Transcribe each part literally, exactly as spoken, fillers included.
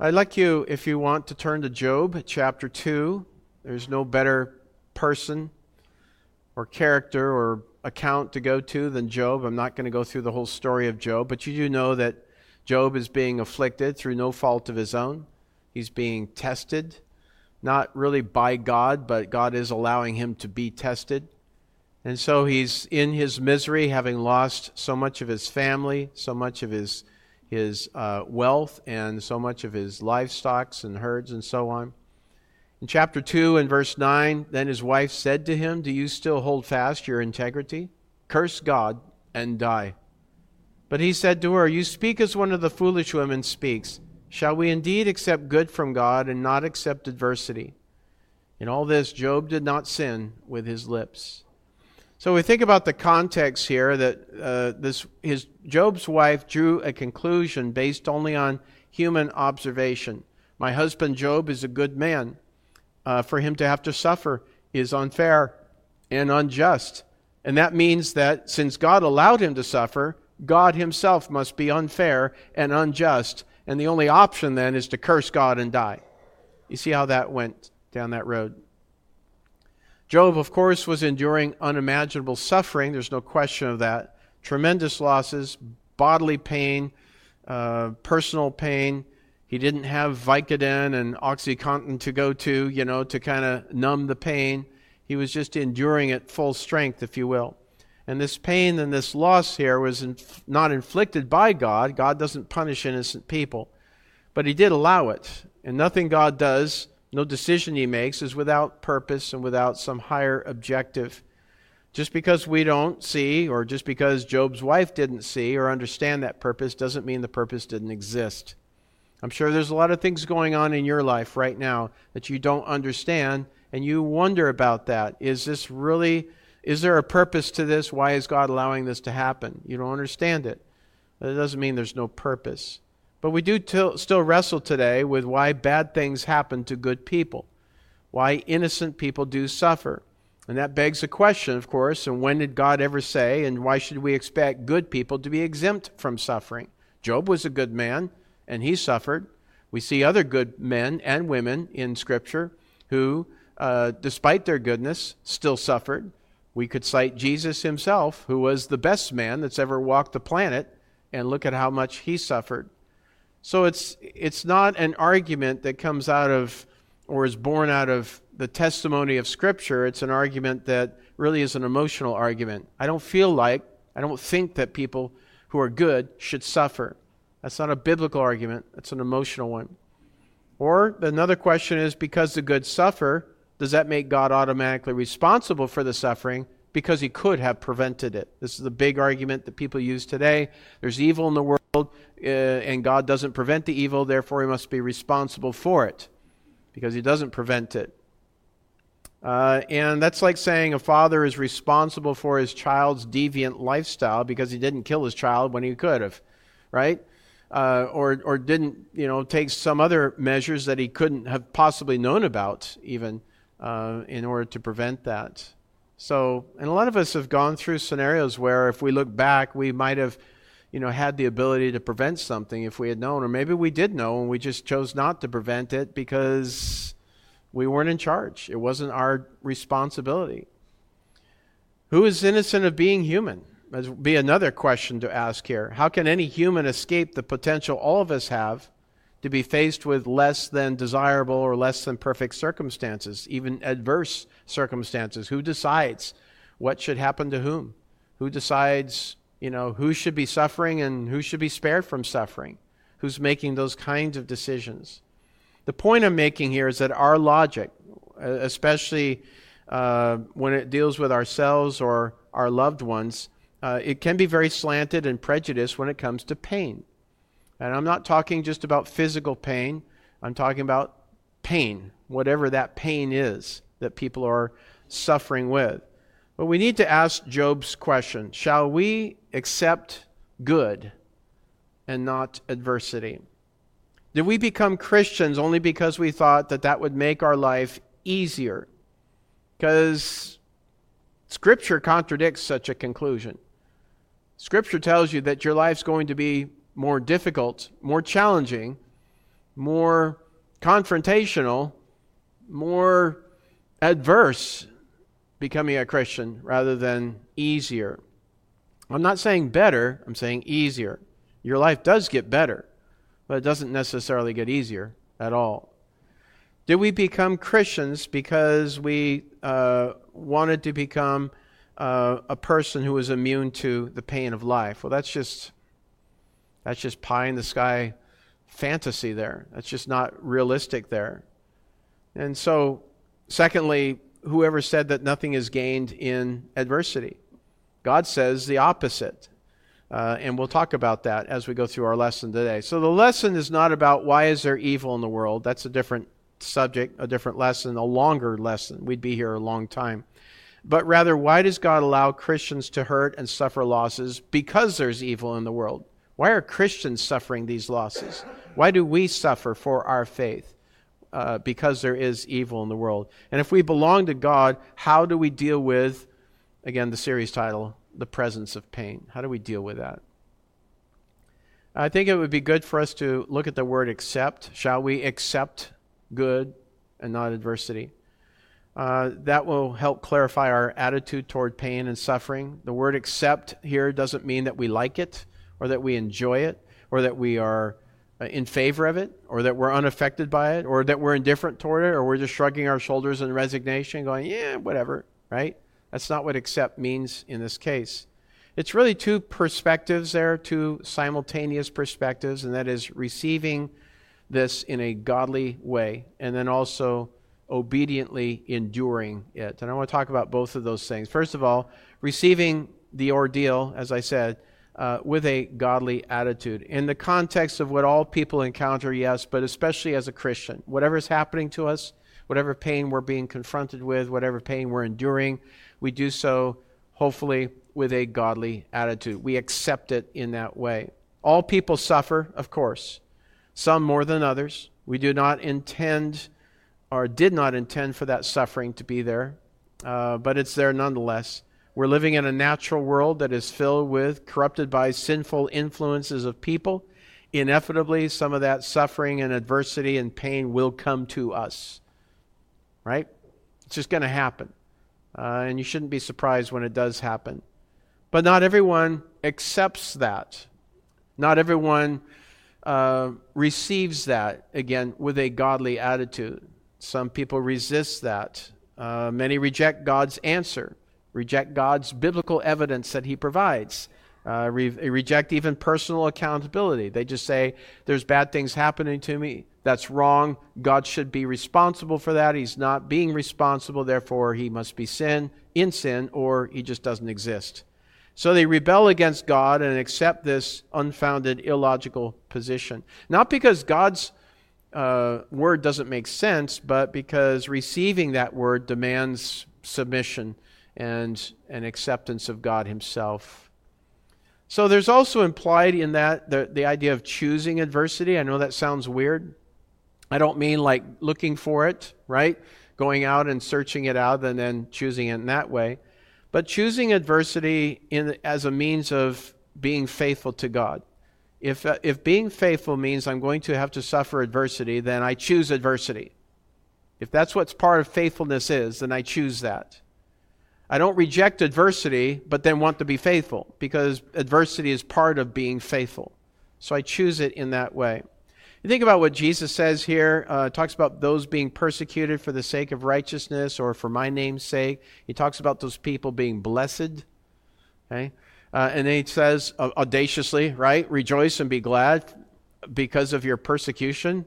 I'd like you, if you want, to turn to Job chapter two. There's no better person or character or account to go to than Job. I'm not going to go through the whole story of Job, but you do know that Job is being afflicted through no fault of his own. He's being tested, not really by God, but God is allowing him to be tested. And so he's in his misery, having lost so much of his family, so much of his his uh, wealth, and so much of his livestock and herds and so on. In chapter two and verse nine, then his wife said to him, "Do you still hold fast your integrity? Curse God and die." But he said to her, "You speak as one of the foolish women speaks. Shall we indeed accept good from God and not accept adversity?" In all this, Job did not sin with his lips. So we think about the context here that uh, this his Job's wife drew a conclusion based only on human observation. My husband Job is a good man. Uh, for him to have to suffer is unfair and unjust. And that means that since God allowed him to suffer, God himself must be unfair and unjust. And the only option then is to curse God and die. You see how that went down that road. Job, of course, was enduring unimaginable suffering. There's no question of that. Tremendous losses, bodily pain, uh, personal pain. He didn't have Vicodin and OxyContin to go to, you know, to kind of numb the pain. He was just enduring it full strength, if you will. And this pain and this loss here was inf- not inflicted by God. God doesn't punish innocent people. But he did allow it. And nothing God does, no decision he makes, is without purpose and without some higher objective. Just because we don't see, or just because Job's wife didn't see or understand that purpose, doesn't mean the purpose didn't exist. I'm sure there's a lot of things going on in your life right now that you don't understand, and you wonder about that. Is this really, is there a purpose to this? Why is God allowing this to happen? You don't understand it. But it doesn't mean there's no purpose. But we do t- still wrestle today with why bad things happen to good people, why innocent people do suffer. And that begs a question, of course, and when did God ever say, and why should we expect good people to be exempt from suffering? Job was a good man, and he suffered. We see other good men and women in Scripture who, uh, despite their goodness, still suffered. We could cite Jesus himself, who was the best man that's ever walked the planet, and look at how much he suffered. So it's it's not an argument that comes out of or is born out of the testimony of Scripture. It's an argument that really is an emotional argument. I don't feel like, I don't think that people who are good should suffer. That's not a biblical argument. That's an emotional one. Or another question is, because the good suffer, does that make God automatically responsible for the suffering because he could have prevented it? This is the big argument that people use today. There's evil in the world, uh, and God doesn't prevent the evil, therefore he must be responsible for it because he doesn't prevent it. Uh, and that's like saying a father is responsible for his child's deviant lifestyle because he didn't kill his child when he could have, right? Uh, or or didn't, you know, take some other measures that he couldn't have possibly known about even uh, in order to prevent that. So, and a lot of us have gone through scenarios where if we look back, we might have, you know, had the ability to prevent something if we had known, or maybe we did know and we just chose not to prevent it because we weren't in charge. It wasn't our responsibility. Who is innocent of being human? That would be another question to ask here. How can any human escape the potential all of us have to be faced with less than desirable or less than perfect circumstances, even adverse circumstances? Who decides what should happen to whom? Who decides, you know, who should be suffering and who should be spared from suffering? Who's making those kinds of decisions? The point I'm making here is that our logic, especially uh, when it deals with ourselves or our loved ones, uh, it can be very slanted and prejudiced when it comes to pain. And I'm not talking just about physical pain. I'm talking about pain, whatever that pain is that people are suffering with. But we need to ask Job's question, shall we accept good and not adversity? Did we become Christians only because we thought that that would make our life easier? Because Scripture contradicts such a conclusion. Scripture tells you that your life's going to be more difficult, more challenging, more confrontational, more adverse becoming a Christian rather than easier. I'm not saying better, I'm saying easier. Your life does get better, but it doesn't necessarily get easier at all. Did we become Christians because we uh, wanted to become uh, a person who was immune to the pain of life? Well, that's just that's just pie in the sky fantasy there. That's just not realistic there. And so, secondly, whoever said that nothing is gained in adversity? God says the opposite. Uh, and we'll talk about that as we go through our lesson today. So the lesson is not about why is there evil in the world. That's a different subject, a different lesson, a longer lesson. We'd be here a long time. But rather, why does God allow Christians to hurt and suffer losses because there's evil in the world? Why are Christians suffering these losses? Why do we suffer for our faith? Uh, because there is evil in the world. And if we belong to God, how do we deal with, again, the series title, the presence of pain? How do we deal with that? I think it would be good for us to look at the word accept. Shall we accept good and not adversity? Uh, that will help clarify our attitude toward pain and suffering. The word accept here doesn't mean that we like it or that we enjoy it or that we are in favor of it, or that we're unaffected by it, or that we're indifferent toward it, or we're just shrugging our shoulders in resignation going, yeah, whatever, right? That's not what accept means in this case. It's really two perspectives there, two simultaneous perspectives, and that is receiving this in a godly way, and then also obediently enduring it. And I want to talk about both of those things. First of all, receiving the ordeal, as I said, Uh, with a godly attitude. In the context of what all people encounter, yes, but especially as a Christian. Whatever is happening to us, whatever pain we're being confronted with, whatever pain we're enduring, we do so, hopefully, with a godly attitude. We accept it in that way. All people suffer, of course, some more than others. We do not intend, or did not intend for that suffering to be there, uh, but it's there nonetheless. We're living in a natural world that is filled with, corrupted by sinful influences of people. Inevitably, some of that suffering and adversity and pain will come to us. Right? It's just going to happen. Uh, and you shouldn't be surprised when it does happen. But not everyone accepts that. Not everyone uh, receives that, again, with a godly attitude. Some people resist that. Uh, many reject God's answer. Reject God's biblical evidence that He provides. Uh, re- reject even personal accountability. They just say, there's bad things happening to me. That's wrong. God should be responsible for that. He's not being responsible. Therefore, He must be sin, in sin, or He just doesn't exist. So they rebel against God and accept this unfounded, illogical position. Not because God's uh, word doesn't make sense, but because receiving that word demands submission and an acceptance of God Himself. So there's also implied in that the, the idea of choosing adversity. I know that sounds weird. I don't mean like looking for it, right? Going out and searching it out and then choosing it in that way. But choosing adversity in, as a means of being faithful to God. If, uh, if being faithful means I'm going to have to suffer adversity, then I choose adversity. If that's what part of faithfulness is, then I choose that. I don't reject adversity, but then want to be faithful, because adversity is part of being faithful. So I choose it in that way. You think about what Jesus says here. Uh, talks about those being persecuted for the sake of righteousness or for my name's sake. He talks about those people being blessed. Okay, uh, and then he says uh, audaciously, right? Rejoice and be glad because of your persecution.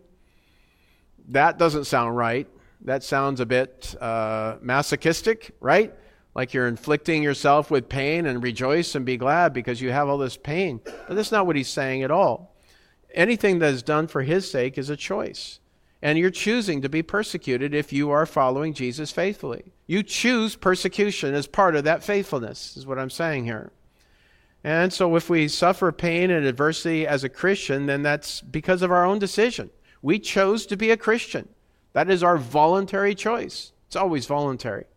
That doesn't sound right. That sounds a bit uh, masochistic, right? Like you're inflicting yourself with pain and rejoice and be glad because you have all this pain. But that's not what he's saying at all. Anything that is done for His sake is a choice. And you're choosing to be persecuted if you are following Jesus faithfully. You choose persecution as part of that faithfulness, is what I'm saying here. And so if we suffer pain and adversity as a Christian, then that's because of our own decision. We chose to be a Christian. That is our voluntary choice. It's always voluntary.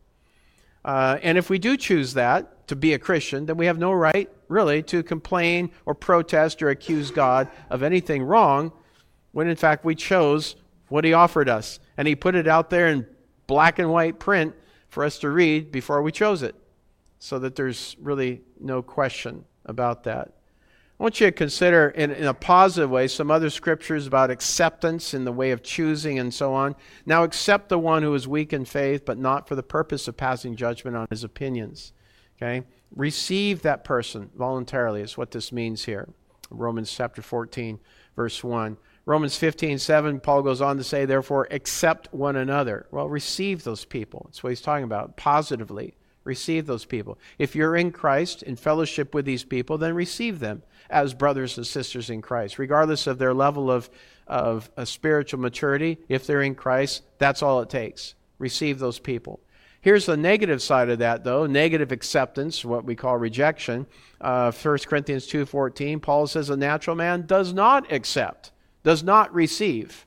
Uh, and if we do choose that, to be a Christian, then we have no right, really, to complain or protest or accuse God of anything wrong when in fact we chose what he offered us. And he put it out there in black and white print for us to read before we chose it, so that there's really no question about that. I want you to consider in, in a positive way some other scriptures about acceptance in the way of choosing and so on. Now accept the one who is weak in faith, but not for the purpose of passing judgment on his opinions. Okay? Receive that person voluntarily is what this means here. Romans chapter fourteen, verse one. Romans fifteen, seven, Paul goes on to say, therefore, accept one another. Well, receive those people. That's what he's talking about, positively. Receive those people. If you're in Christ, in fellowship with these people, then receive them as brothers and sisters in Christ. Regardless of their level of, of, of spiritual maturity, if they're in Christ, that's all it takes. Receive those people. Here's the negative side of that, though, negative acceptance, what we call rejection. Uh, First Corinthians two fourteen, Paul says, a natural man does not accept, does not receive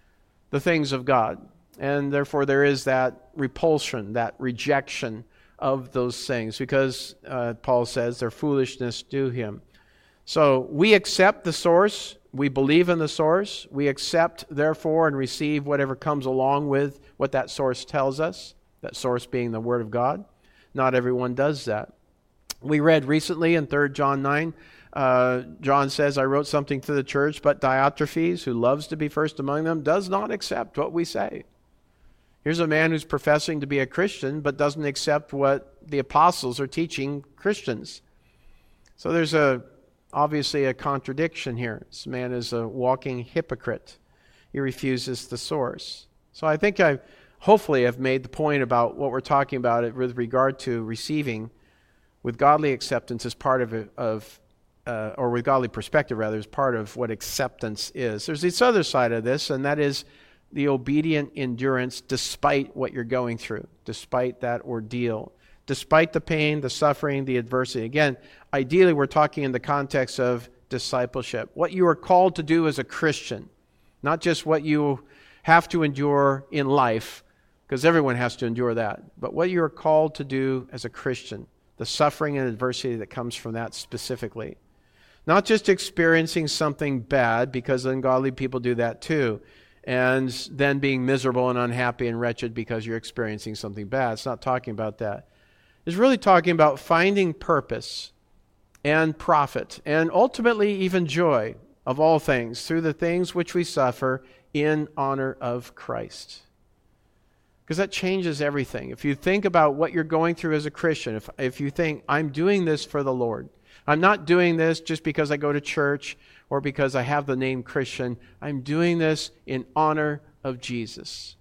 the things of God. And therefore there is that repulsion, that rejection of those things, because uh, Paul says they're foolishness to him. So we accept the source, we believe in the source, we accept therefore and receive whatever comes along with what that source tells us, that source being the Word of God. Not everyone does that. We read recently in Third John nine, uh, John says, I wrote something to the church, but Diotrephes, who loves to be first among them, does not accept what we say. Here's a man who's professing to be a Christian, but doesn't accept what the apostles are teaching Christians. So there's a obviously a contradiction here. This man is a walking hypocrite. He refuses the source. So I think I hopefully have made the point about what we're talking about with regard to receiving with godly acceptance as part of, of uh, or with godly perspective rather, as part of what acceptance is. There's this other side of this, and that is the obedient endurance despite what you're going through, despite that ordeal, despite the pain, the suffering, the adversity. Again, ideally we're talking in the context of discipleship. What you are called to do as a Christian, not just what you have to endure in life, because everyone has to endure that, but what you are called to do as a Christian, the suffering and adversity that comes from that specifically. Not just experiencing something bad, because ungodly people do that too, and then being miserable and unhappy and wretched because you're experiencing something bad. It's not talking about that. It's really talking about finding purpose and profit and ultimately even joy of all things through the things which we suffer in honor of Christ. Because that changes everything. If you think about what you're going through as a Christian, if, if you think, I'm doing this for the Lord, I'm not doing this just because I go to church or because I have the name Christian. I'm doing this in honor of Jesus.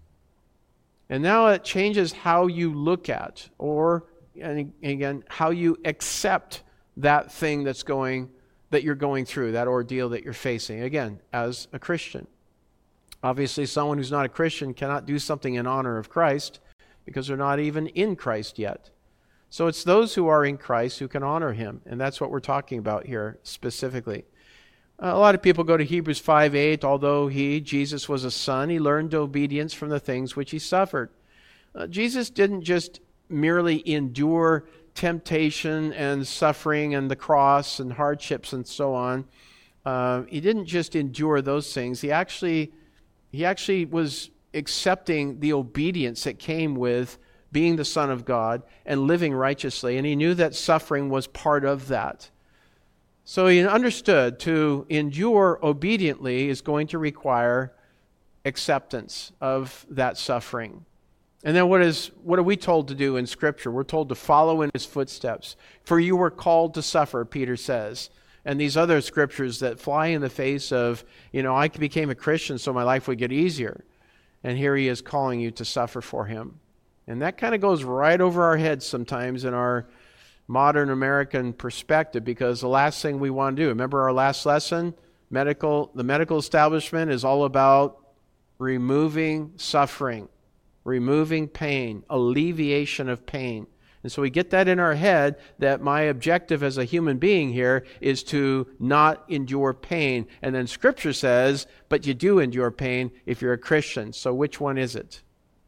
And now it changes how you look at, or and again, how you accept that thing that's going, that you're going through, that ordeal that you're facing, again, as a Christian. Obviously, someone who's not a Christian cannot do something in honor of Christ because they're not even in Christ yet. So it's those who are in Christ who can honor Him, and that's what we're talking about here specifically. A lot of people go to Hebrews five eight, although He, Jesus, was a son, He learned obedience from the things which He suffered. Uh, Jesus didn't just merely endure temptation and suffering and the cross and hardships and so on. Uh, he didn't just endure those things. He actually, he actually was accepting the obedience that came with being the Son of God and living righteously, and He knew that suffering was part of that. So He understood to endure obediently is going to require acceptance of that suffering. And then what is what are we told to do in Scripture? We're told to follow in His footsteps. For you were called to suffer, Peter says. And these other scriptures that fly in the face of, you know, I became a Christian so my life would get easier. And here He is calling you to suffer for Him. And that kind of goes right over our heads sometimes in our modern American perspective, because the last thing we want to do, remember our last lesson, medical, the medical establishment is all about removing suffering, removing pain, alleviation of pain. And so we get that in our head that my objective as a human being here is to not endure pain. And then Scripture says, but you do endure pain if you're a Christian. So which one is it?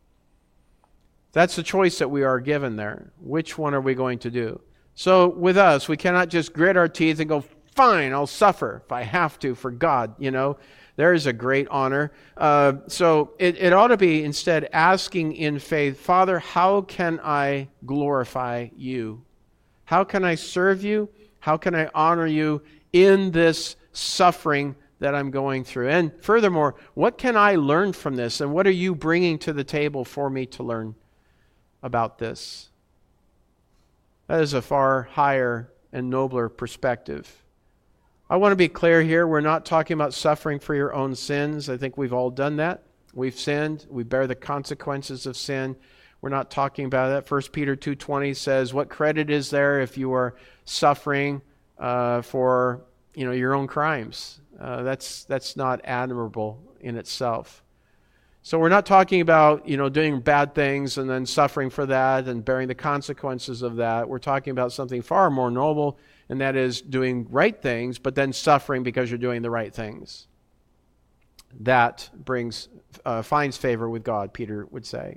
That's the choice that we are given there. Which one are we going to do? So with us, we cannot just grit our teeth and go, fine, I'll suffer if I have to for God, you know. There is a great honor. Uh, so it, it ought to be instead asking in faith, Father, how can I glorify you? How can I serve you? How can I honor you in this suffering that I'm going through? And furthermore, what can I learn from this? And what are you bringing to the table for me to learn about this? That is a far higher and nobler perspective. I want to be clear here. We're not talking about suffering for your own sins. I think we've all done that. We've sinned. We bear the consequences of sin. We're not talking about that. First Peter two twenty says, what credit is there if you are suffering uh, for you know your own crimes? Uh, that's that's not admirable in itself. So we're not talking about you know doing bad things and then suffering for that and bearing the consequences of that. We're talking about something far more noble, and that is doing right things, but then suffering because you're doing the right things. That brings uh, finds favor with God, Peter would say.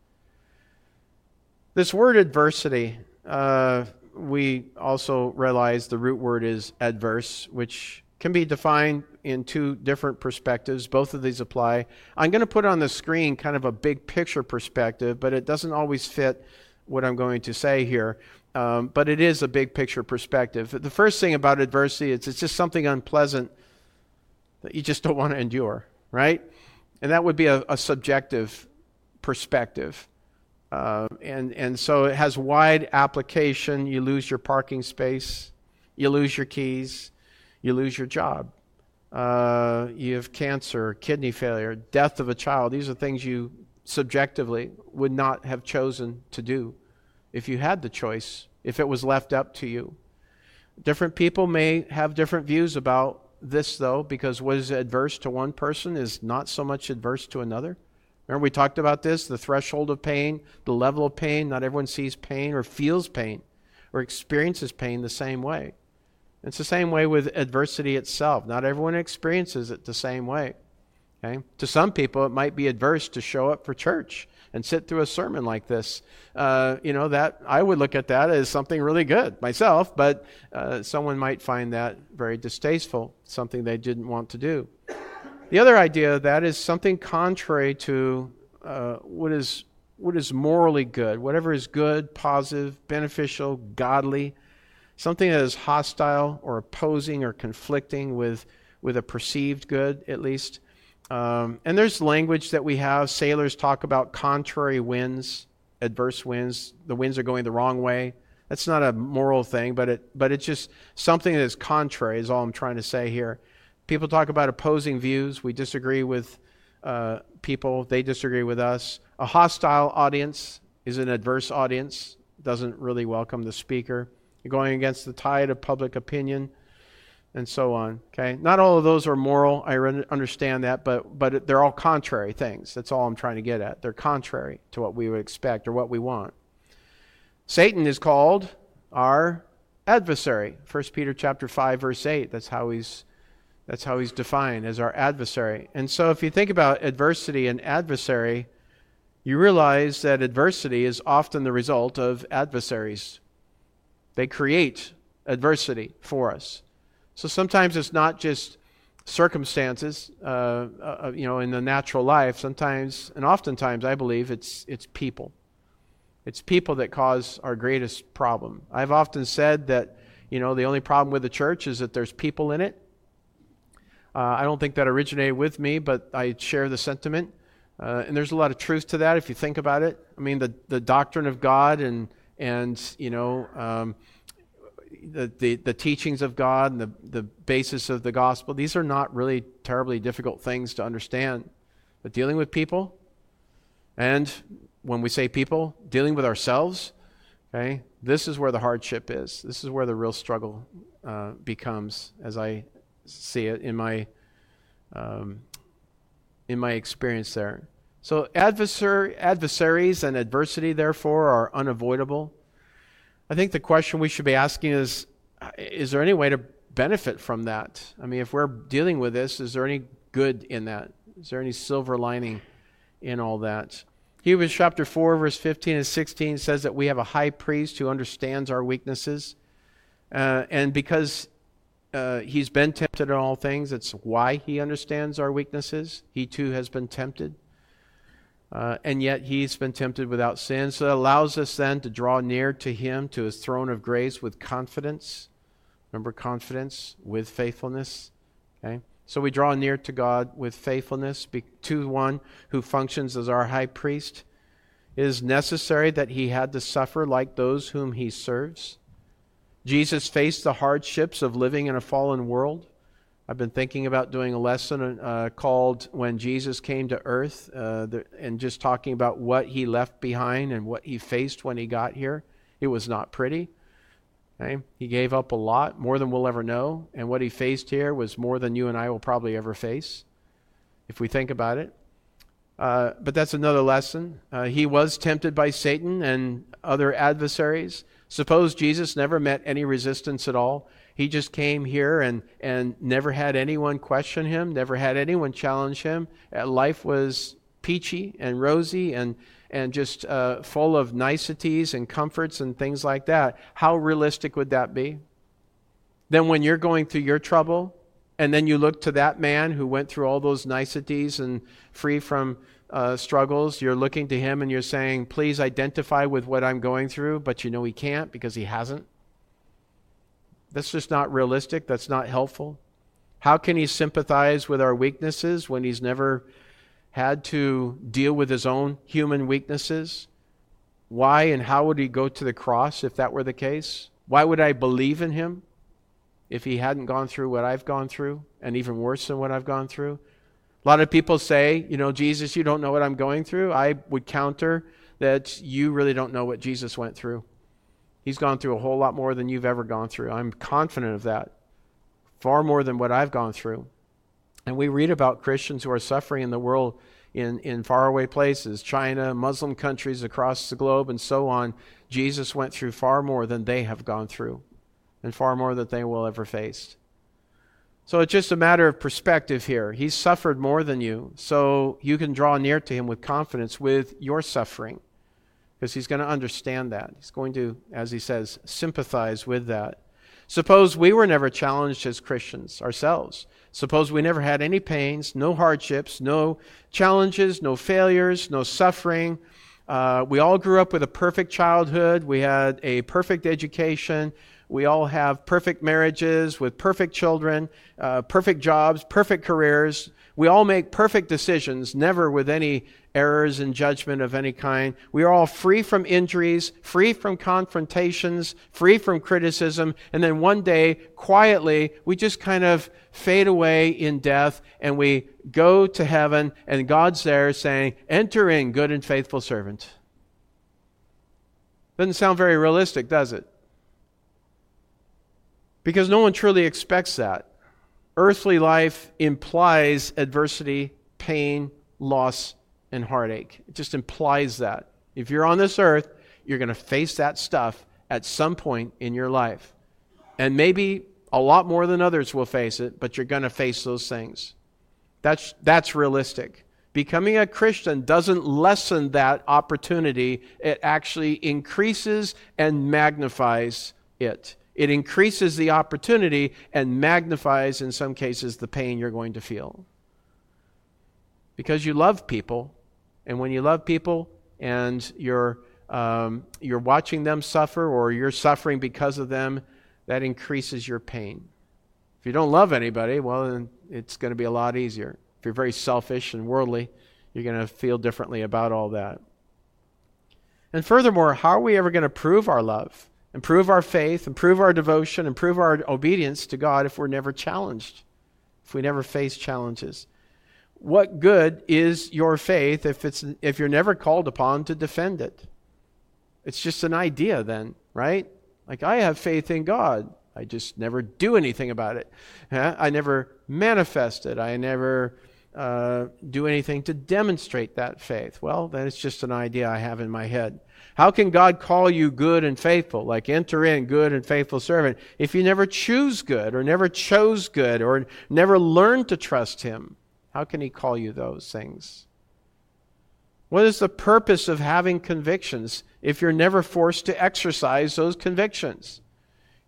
This word adversity, uh, we also realize the root word is adverse, which can be defined in two different perspectives. Both of these apply. I'm going to put on the screen kind of a big picture perspective, but it doesn't always fit what I'm going to say here. Um, but it is a big picture perspective. The first thing about adversity is it's just something unpleasant that you just don't want to endure, right? And that would be a, a subjective perspective. Uh, and, and so it has wide application. You lose your parking space. You lose your keys. You lose your job. Uh, you have cancer, kidney failure, death of a child. These are things you subjectively would not have chosen to do if you had the choice, if it was left up to you. Different people may have different views about this, though, because what is adverse to one person is not so much adverse to another. Remember we talked about this, the threshold of pain, the level of pain. Not everyone sees pain or feels pain or experiences pain the same way. It's the same way with adversity itself. Not everyone experiences it the same way. Okay? To some people, it might be adverse to show up for church and sit through a sermon like this. Uh, you know, that I would look at that as something really good myself, but uh, someone might find that very distasteful, something they didn't want to do. The other idea of that is something contrary to uh, what is what is morally good, whatever is good, positive, beneficial, godly, something that is hostile or opposing or conflicting with, with a perceived good, at least. Um, and there's language that we have. Sailors talk about contrary winds, adverse winds. The winds are going the wrong way. That's not a moral thing, but it but it's just something that is contrary is all I'm trying to say here. People talk about opposing views. We disagree with uh, people. They disagree with us. A hostile audience is an adverse audience. Doesn't really welcome the speaker. You're going against the tide of public opinion, and so on. Okay, not all of those are moral. I understand that, but but they're all contrary things. That's all I'm trying to get at. They're contrary to what we would expect or what we want. Satan is called our adversary. First Peter chapter five, verse eight. That's how he's that's how he's defined, as our adversary. And so, if you think about adversity and adversary, you realize that adversity is often the result of adversaries. They create adversity for us. So sometimes it's not just circumstances, uh, uh, you know, in the natural life. Sometimes, and oftentimes, I believe it's it's people. It's people that cause our greatest problem. I've often said that, you know, the only problem with the church is that there's people in it. Uh, I don't think that originated with me, but I share the sentiment. Uh, and there's a lot of truth to that if you think about it. I mean, the, the doctrine of God and, and you know, um, the, the, the teachings of God and the, the basis of the gospel, these are not really terribly difficult things to understand. But dealing with people, and when we say people, dealing with ourselves, okay, this is where the hardship is. This is where the real struggle uh, becomes, as I see it in my um, in my experience there. So adversary, adversaries and adversity, therefore, are unavoidable. I think the question we should be asking is, is there any way to benefit from that? I mean, if we're dealing with this, is there any good in that? Is there any silver lining in all that? Hebrews chapter four, verse fifteen and sixteen says that we have a high priest who understands our weaknesses. Uh, and because uh, he's been tempted in all things. It's why he understands our weaknesses. He too has been tempted. Uh, and yet he's been tempted without sin. So it allows us then to draw near to him, to his throne of grace with confidence. Remember, confidence with faithfulness. Okay? So we draw near to God with faithfulness to one who functions as our high priest. It is necessary that he had to suffer like those whom he serves. Jesus faced the hardships of living in a fallen world. I've been thinking about doing a lesson uh, called When Jesus Came to Earth, uh, the, and just talking about what he left behind and what he faced when he got here. It was not pretty. Okay? He gave up a lot, more than we'll ever know, and what he faced here was more than you and I will probably ever face, if we think about it. Uh, but that's another lesson. Uh, he was tempted by Satan and other adversaries. Suppose Jesus never met any resistance at all. He just came here and, and never had anyone question him, never had anyone challenge him. Uh, life was peachy and rosy and, and just uh, full of niceties and comforts and things like that. How realistic would that be? Then when you're going through your trouble, and then you look to that man who went through all those niceties and free from uh, struggles, you're looking to him and you're saying, please identify with what I'm going through, but you know he can't because he hasn't. That's just not realistic. That's not helpful. How can he sympathize with our weaknesses when he's never had to deal with his own human weaknesses? Why and how would he go to the cross if that were the case? Why would I believe in him if he hadn't gone through what I've gone through, and even worse than what I've gone through? A lot of people say, you know, Jesus, you don't know what I'm going through. I would counter that you really don't know what Jesus went through. He's gone through a whole lot more than you've ever gone through. I'm confident of that. Far more than what I've gone through. And we read about Christians who are suffering in the world in, in faraway places, China, Muslim countries across the globe, and so on. Jesus went through far more than they have gone through, and far more than they will ever face. So it's just a matter of perspective here. He's suffered more than you, so you can draw near to him with confidence with your suffering, because he's going to understand that. He's going to, as he says, sympathize with that. Suppose we were never challenged as Christians ourselves. Suppose we never had any pains, no hardships, no challenges, no failures, no suffering. Uh, we all grew up with a perfect childhood. We had a perfect education. We all have perfect marriages with perfect children, uh, perfect jobs, perfect careers. We all make perfect decisions, never with any errors in judgment of any kind. We are all free from injuries, free from confrontations, free from criticism. And then one day, quietly, we just kind of fade away in death and we go to heaven and God's there saying, enter in, good and faithful servant. Doesn't sound very realistic, does it? Because no one truly expects that. Earthly life implies adversity, pain, loss, and heartache. It just implies that. If you're on this earth, you're going to face that stuff at some point in your life. And maybe a lot more than others will face it, but you're going to face those things. That's, that's realistic. Becoming a Christian doesn't lessen that opportunity. It actually increases and magnifies it. It increases the opportunity and magnifies, in some cases, the pain you're going to feel. Because you love people, and when you love people and you're, um, you're watching them suffer or you're suffering because of them, that increases your pain. If you don't love anybody, well, then it's going to be a lot easier. If you're very selfish and worldly, you're going to feel differently about all that. And furthermore, how are we ever going to prove our love? Improve our faith, improve our devotion, improve our obedience to God if we're never challenged, if we never face challenges? What good is your faith if it's if you're never called upon to defend it? It's just an idea then, right? Like, I have faith in God. I just never do anything about it. I never manifest it. I never uh, do anything to demonstrate that faith. Well, then it's just an idea I have in my head. How can God call you good and faithful, like enter in, good and faithful servant, if you never choose good or never chose good or never learned to trust him? How can he call you those things? What is the purpose of having convictions if you're never forced to exercise those convictions?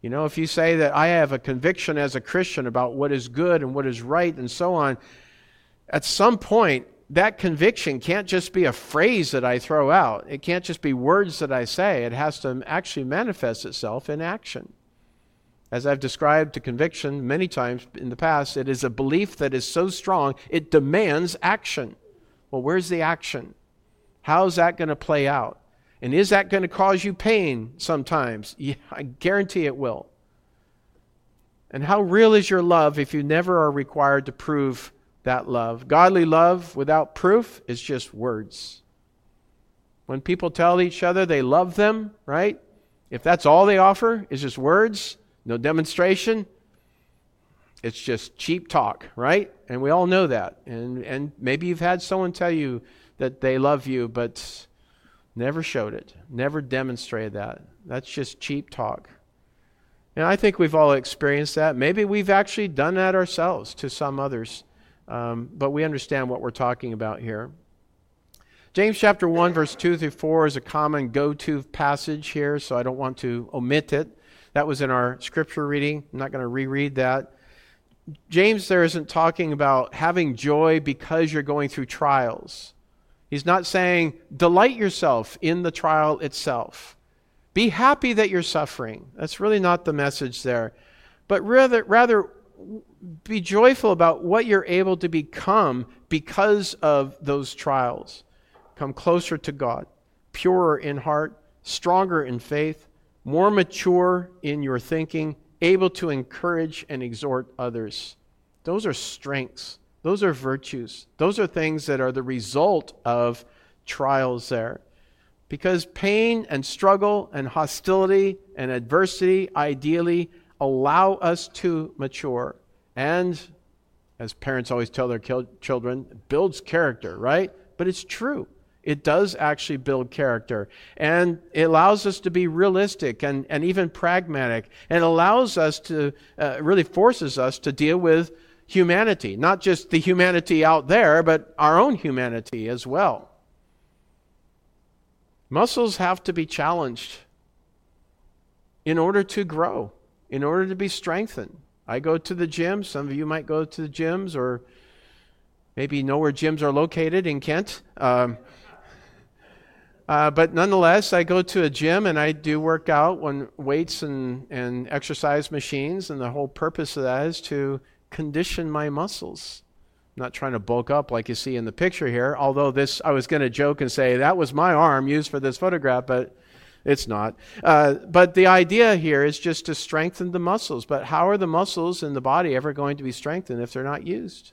You know, if you say that I have a conviction as a Christian about what is good and what is right and so on, at some point, that conviction can't just be a phrase that I throw out. It can't just be words that I say. It has to actually manifest itself in action. As I've described to conviction many times in the past, it is a belief that is so strong, it demands action. Well, where's the action? How's that going to play out? And is that going to cause you pain sometimes? Yeah, I guarantee it will. And how real is your love if you never are required to prove that love? Godly love without proof is just words. When people tell each other they love them, right? If that's all they offer is just words, no demonstration, it's just cheap talk, right? And we all know that. And and maybe you've had someone tell you that they love you, but never showed it, never demonstrated that. That's just cheap talk. And I think we've all experienced that. Maybe we've actually done that ourselves to some others. Um, but we understand what we're talking about here. James chapter one, verse two through four is a common go-to passage here, so I don't want to omit it. That was in our scripture reading. I'm not going to reread that. James there isn't talking about having joy because you're going through trials. He's not saying delight yourself in the trial itself. Be happy that you're suffering. That's really not the message there. But rather, rather be joyful about what you're able to become because of those trials. Come closer to God, purer in heart, stronger in faith, more mature in your thinking, able to encourage and exhort others. Those are strengths. Those are virtues. Those are things that are the result of trials there. Because pain and struggle and hostility and adversity ideally allow us to mature. And, as parents always tell their children, it builds character, right? But it's true. It does actually build character. And it allows us to be realistic and, and even pragmatic. And it allows us to, uh, really forces us to deal with humanity. Not just the humanity out there, but our own humanity as well. Muscles have to be challenged in order to grow, in order to be strengthened. I go to the gym. Some of you might go to the gyms or maybe know where gyms are located in Kent. Um, Uh, but nonetheless, I go to a gym and I do work out on weights and, and exercise machines, and the whole purpose of that is to condition my muscles. I'm not trying to bulk up like you see in the picture here, although this, I was going to joke and say that was my arm used for this photograph, but it's not. Uh, but the idea here is just to strengthen the muscles. But how are the muscles in the body ever going to be strengthened if they're not used?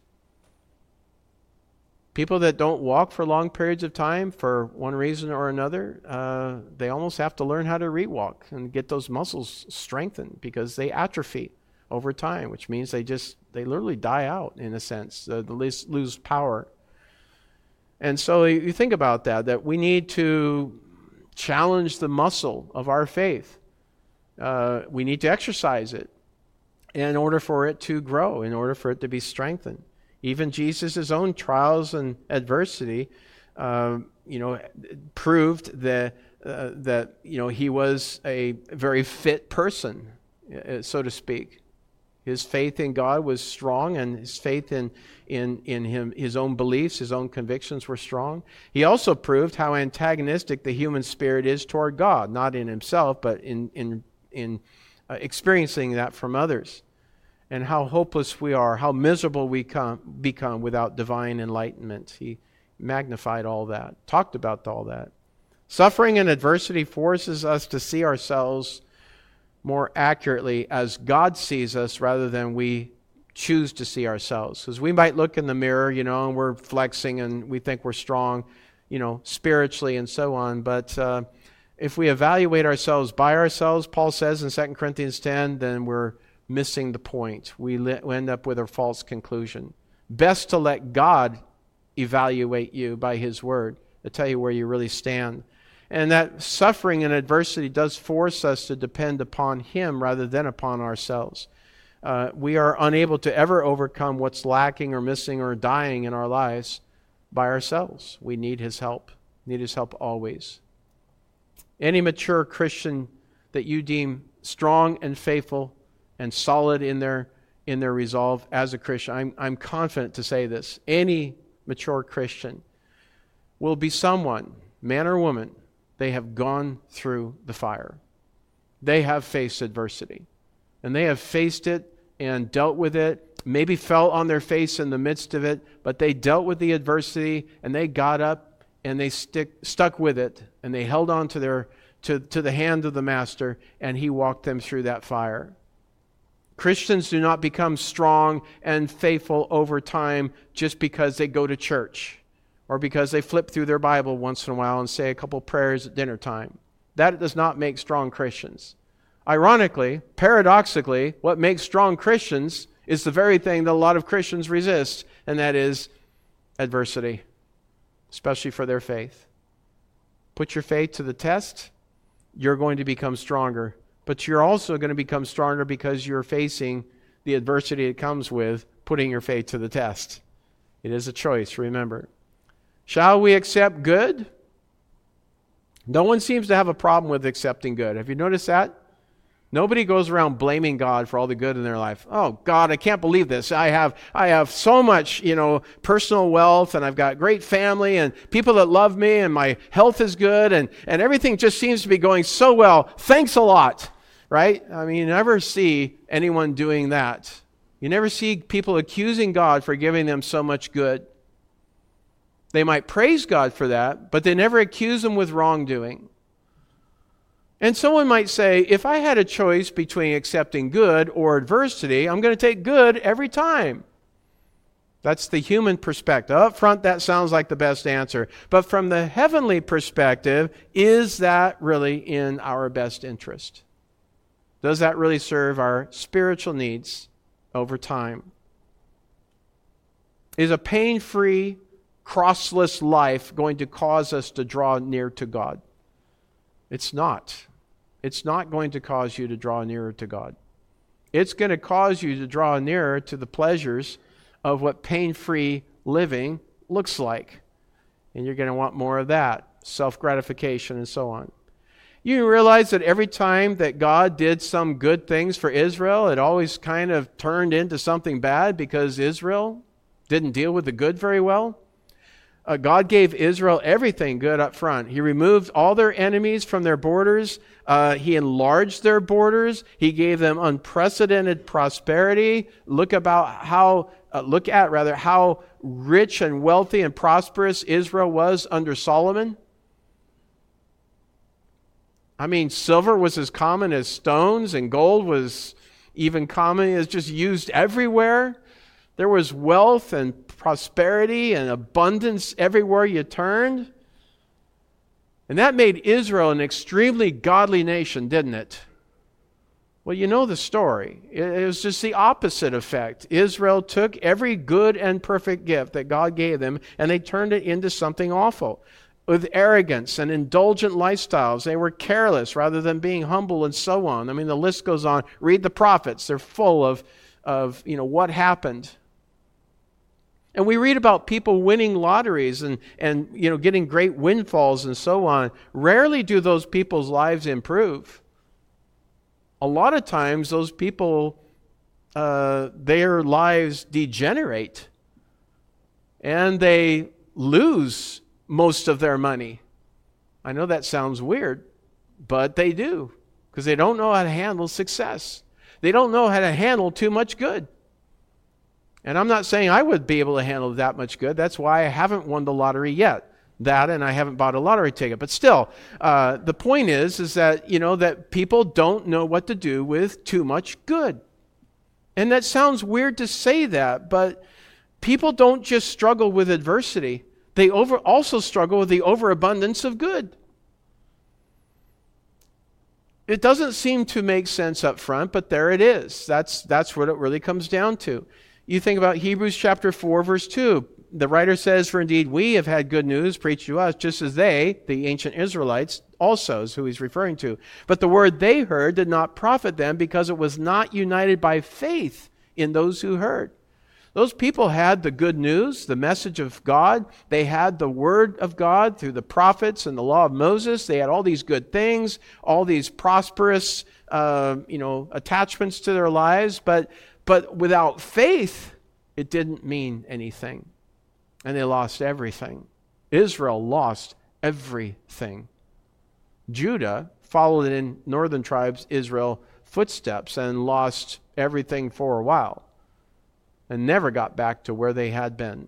People that don't walk for long periods of time for one reason or another, uh, they almost have to learn how to re-walk and get those muscles strengthened because they atrophy over time, which means they just, they literally die out in a sense. Uh, they lose, lose power. And so you think about that, that we need to challenge the muscle of our faith. Uh, we need to exercise it in order for it to grow, in order for it to be strengthened. Even Jesus' own trials and adversity, uh, you know, proved that, uh, that, you know, he was a very fit person, uh, so to speak. His faith in God was strong, and his faith in, in, in him, his own beliefs, his own convictions were strong. He also proved how antagonistic the human spirit is toward God, not in himself, but in, in, in uh, experiencing that from others. And how hopeless we are, how miserable we come, become without divine enlightenment. He magnified all that, talked about all that. Suffering and adversity forces us to see ourselves more accurately as God sees us rather than we choose to see ourselves. Because we might look in the mirror, you know, and we're flexing and we think we're strong, you know, spiritually and so on. But uh, if we evaluate ourselves by ourselves, Paul says in Second Corinthians ten, then we're missing the point. We, li- we end up with a false conclusion. Best to let God evaluate you by His Word to tell you where you really stand. And that suffering and adversity does force us to depend upon Him rather than upon ourselves. Uh, we are unable to ever overcome what's lacking or missing or dying in our lives by ourselves. We need His help. Need His help always. Any mature Christian that you deem strong and faithful and solid in their in their resolve as a Christian, I'm, I'm confident to say this. Any mature Christian will be someone, man or woman, they have gone through the fire. They have faced adversity. And they have faced it and dealt with it, maybe fell on their face in the midst of it, but they dealt with the adversity and they got up and they stick, stuck with it, and they held on to their to, to the hand of the Master, and He walked them through that fire. Christians do not become strong and faithful over time just because they go to church or because they flip through their Bible once in a while and say a couple prayers at dinner time. That does not make strong Christians. Ironically, paradoxically, what makes strong Christians is the very thing that a lot of Christians resist, and that is adversity, especially for their faith. Put your faith to the test, you're going to become stronger. But you're also going to become stronger because you're facing the adversity that comes with putting your faith to the test. It is a choice, remember. Shall we accept good? No one seems to have a problem with accepting good. Have you noticed that? Nobody goes around blaming God for all the good in their life. Oh, God, I can't believe this. I have I have so much, you know, personal wealth, and I've got great family and people that love me, and my health is good, and, and everything just seems to be going so well. Thanks a lot, right? I mean, you never see anyone doing that. You never see people accusing God for giving them so much good. They might praise God for that, but they never accuse Him with wrongdoing. And someone might say, if I had a choice between accepting good or adversity, I'm going to take good every time. That's the human perspective. Up front, that sounds like the best answer. But from the heavenly perspective, is that really in our best interest? Does that really serve our spiritual needs over time? Is a pain-free, crossless life going to cause us to draw near to God? It's not. It's not going to cause you to draw nearer to God. It's going to cause you to draw nearer to the pleasures of what pain-free living looks like. And you're going to want more of that, self-gratification and so on. You realize that every time that God did some good things for Israel, it always kind of turned into something bad because Israel didn't deal with the good very well. Uh, God gave Israel everything good up front. He removed all their enemies from their borders. Uh, he enlarged their borders. He gave them unprecedented prosperity. Look about how, uh, look at rather how rich and wealthy and prosperous Israel was under Solomon. I mean, silver was as common as stones, and gold was even common as just used everywhere. There was wealth and prosperity and abundance everywhere you turned. And that made Israel an extremely godly nation, didn't it? Well, you know the story. It was just the opposite effect. Israel took every good and perfect gift that God gave them, and they turned it into something awful. With arrogance and indulgent lifestyles, they were careless rather than being humble and so on. I mean, the list goes on. Read the prophets. They're full of, of you know, what happened. And we read about people winning lotteries and, and you know getting great windfalls and so on. Rarely do those people's lives improve. A lot of times those people, uh, their lives degenerate. And they lose most of their money. I know that sounds weird, but they do. Because they don't know how to handle success. They don't know how to handle too much good. And I'm not saying I would be able to handle that much good. That's why I haven't won the lottery yet. That, and I haven't bought a lottery ticket. But still, uh, the point is, is that, you know, that people don't know what to do with too much good. And that sounds weird to say that, but people don't just struggle with adversity. They over also struggle with the overabundance of good. It doesn't seem to make sense up front, but there it is. That's, that's what it really comes down to. You think about Hebrews chapter four, verse two. The writer says, "For indeed we have had good news preached to us, just as they," the ancient Israelites, also is who he's referring to. "But the word they heard did not profit them, because it was not united by faith in those who heard." Those people had the good news, the message of God. They had the word of God through the prophets and the law of Moses. They had all these good things, all these prosperous, uh, you know, attachments to their lives. But, but without faith, it didn't mean anything. And they lost everything. Israel lost everything. Judah followed in northern tribes Israel footsteps and lost everything for a while and never got back to where they had been.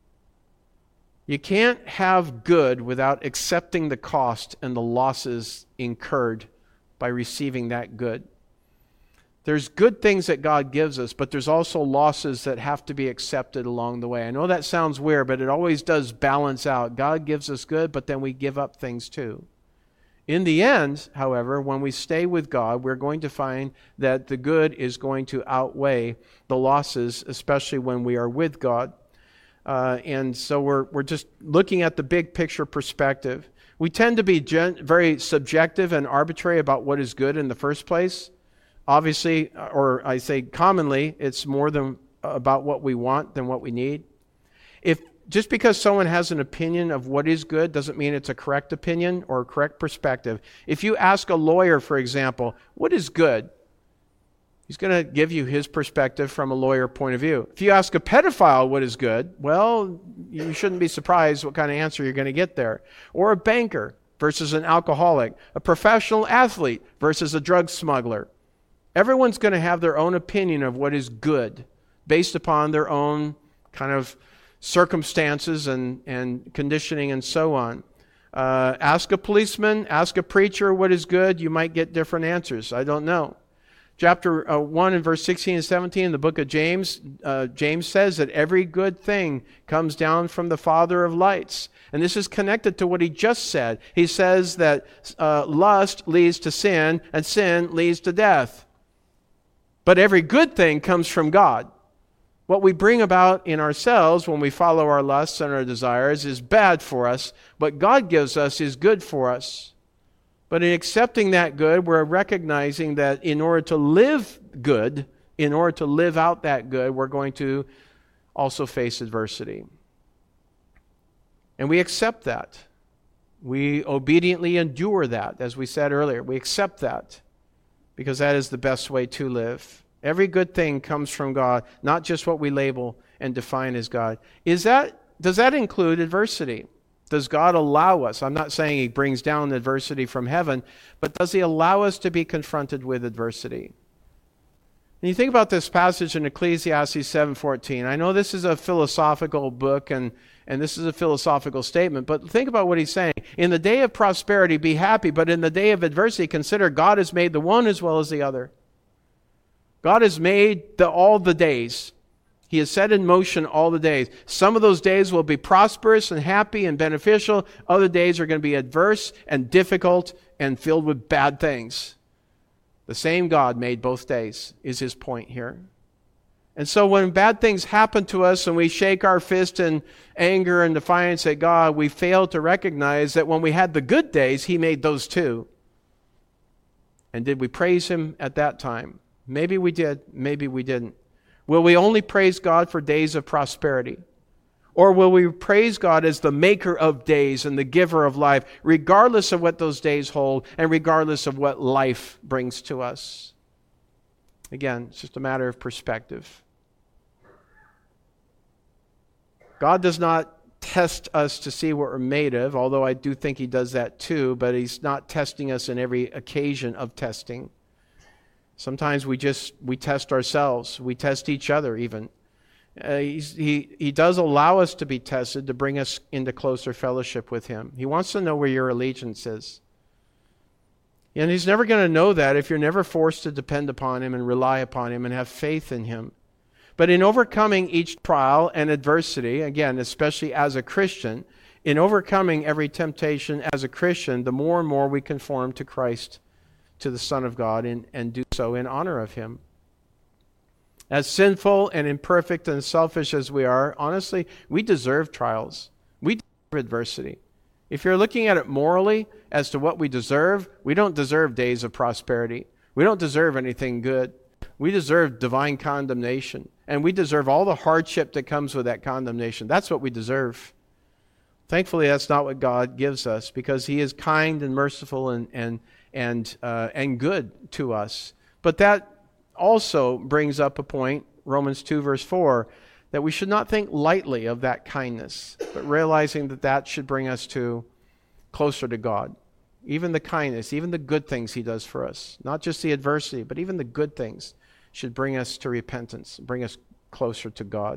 You can't have good without accepting the cost and the losses incurred by receiving that good. There's good things that God gives us, but there's also losses that have to be accepted along the way. I know that sounds weird, but it always does balance out. God gives us good, but then we give up things too. In the end, however, when we stay with God, we're going to find that the good is going to outweigh the losses, especially when we are with God. Uh, and so we're we're just looking at the big picture perspective. We tend to be gen- very subjective and arbitrary about what is good in the first place. Obviously, or I say commonly, it's more than about what we want than what we need. If Just because someone has an opinion of what is good doesn't mean it's a correct opinion or a correct perspective. If you ask a lawyer, for example, what is good? He's going to give you his perspective from a lawyer point of view. If you ask a pedophile what is good, well, you shouldn't be surprised what kind of answer you're going to get there. Or a banker versus an alcoholic, a professional athlete versus a drug smuggler. Everyone's going to have their own opinion of what is good based upon their own kind of circumstances and, and conditioning and so on. Uh, ask a policeman, ask a preacher what is good, you might get different answers. I don't know. Chapter uh, one and verse sixteen and seventeen in the book of James, uh, James says that every good thing comes down from the Father of lights. And this is connected to what he just said. He says that uh, lust leads to sin and sin leads to death. But every good thing comes from God. What we bring about in ourselves when we follow our lusts and our desires is bad for us. What God gives us is good for us. But in accepting that good, we're recognizing that in order to live good, in order to live out that good, we're going to also face adversity. And we accept that. We obediently endure that, as we said earlier. We accept that because that is the best way to live. Every good thing comes from God, not just what we label and define as God. Is that, does that include adversity? Does God allow us? I'm not saying He brings down adversity from heaven, but does He allow us to be confronted with adversity? And you think about this passage in Ecclesiastes seven fourteen. I know this is a philosophical book and, and this is a philosophical statement, but think about what he's saying. In the day of prosperity, be happy, but in the day of adversity, consider God has made the one as well as the other. God has made the, all the days. He has set in motion all the days. Some of those days will be prosperous and happy and beneficial. Other days are going to be adverse and difficult and filled with bad things. The same God made both days, is his point here. And so when bad things happen to us and we shake our fist in anger and defiance at God, we fail to recognize that when we had the good days, He made those too. And did we praise Him at that time? Maybe we did, maybe we didn't. Will we only praise God for days of prosperity? Or will we praise God as the maker of days and the giver of life, regardless of what those days hold and regardless of what life brings to us? Again, it's just a matter of perspective. God does not test us to see what we're made of, although I do think He does that too, but He's not testing us in every occasion of testing. Sometimes we just, we test ourselves. We test each other even. Uh, he, he does allow us to be tested to bring us into closer fellowship with Him. He wants to know where your allegiance is. And He's never going to know that if you're never forced to depend upon Him and rely upon Him and have faith in Him. But in overcoming each trial and adversity, again, especially as a Christian, in overcoming every temptation as a Christian, the more and more we conform to Christ, to the Son of God, and, and do so in honor of Him. As sinful and imperfect and selfish as we are, honestly, we deserve trials. We deserve adversity. If you're looking at it morally as to what we deserve, we don't deserve days of prosperity. We don't deserve anything good. We deserve divine condemnation. And we deserve all the hardship that comes with that condemnation. That's what we deserve. Thankfully, that's not what God gives us, because He is kind and merciful and and and uh, and good to us. But that also brings up a point, Romans two, verse four, that we should not think lightly of that kindness, but realizing that that should bring us to closer to God. Even the kindness, even the good things He does for us, not just the adversity, but even the good things should bring us to repentance, bring us closer to God.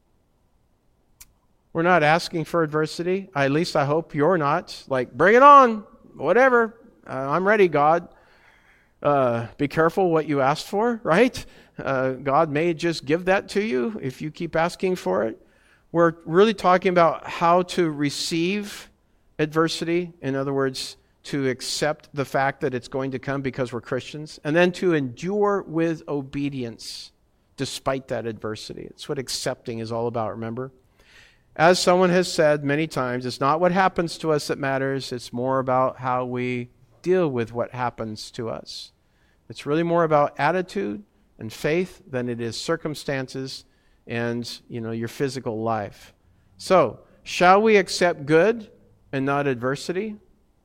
We're not asking for adversity. At least I hope you're not. Like, bring it on, whatever. Uh, I'm ready, God. Uh, be careful what you asked for, right? Uh, God may just give that to you if you keep asking for it. We're really talking about how to receive adversity. In other words, to accept the fact that it's going to come because we're Christians, and then to endure with obedience despite that adversity. It's what accepting is all about, remember? As someone has said many times, it's not what happens to us that matters, it's more about how we deal with what happens to us. It's really more about attitude and faith than it is circumstances and, you know, your physical life. So, shall we accept good and not adversity?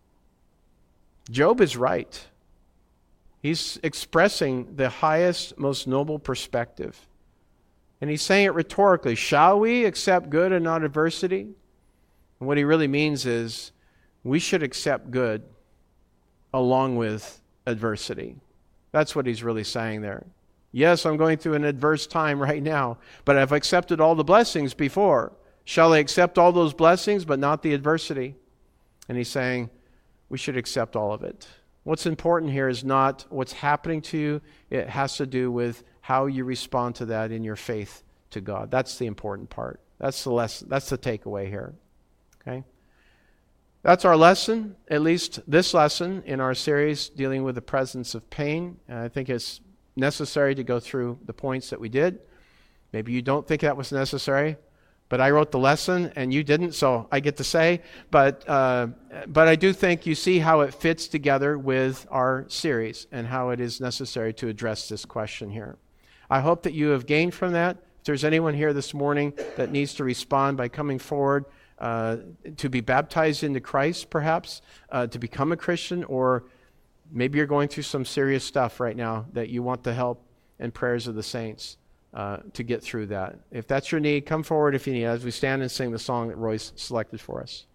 Job is right. He's expressing the highest, most noble perspective. And he's saying it rhetorically. Shall we accept good and not adversity? And what he really means is we should accept good along with adversity. That's what he's really saying there. Yes, I'm going through an adverse time right now, but I've accepted all the blessings before. Shall I accept all those blessings but not the adversity? And he's saying, we should accept all of it. What's important here is not what's happening to you. It has to do with how you respond to that in your faith to God. That's the important part. That's the lesson. That's the takeaway here. Okay? That's our lesson, at least this lesson in our series dealing with the presence of pain. And I think it's necessary to go through the points that we did. Maybe you don't think that was necessary. But I wrote the lesson and you didn't, so I get to say. But uh, but I do think you see how it fits together with our series and how it is necessary to address this question here. I hope that you have gained from that. If there's anyone here this morning that needs to respond by coming forward uh, to be baptized into Christ, perhaps, uh, to become a Christian, or maybe you're going through some serious stuff right now that you want the help and prayers of the saints Uh, to get through that. If that's your need, come forward if you need, as we stand and sing the song that Royce selected for us.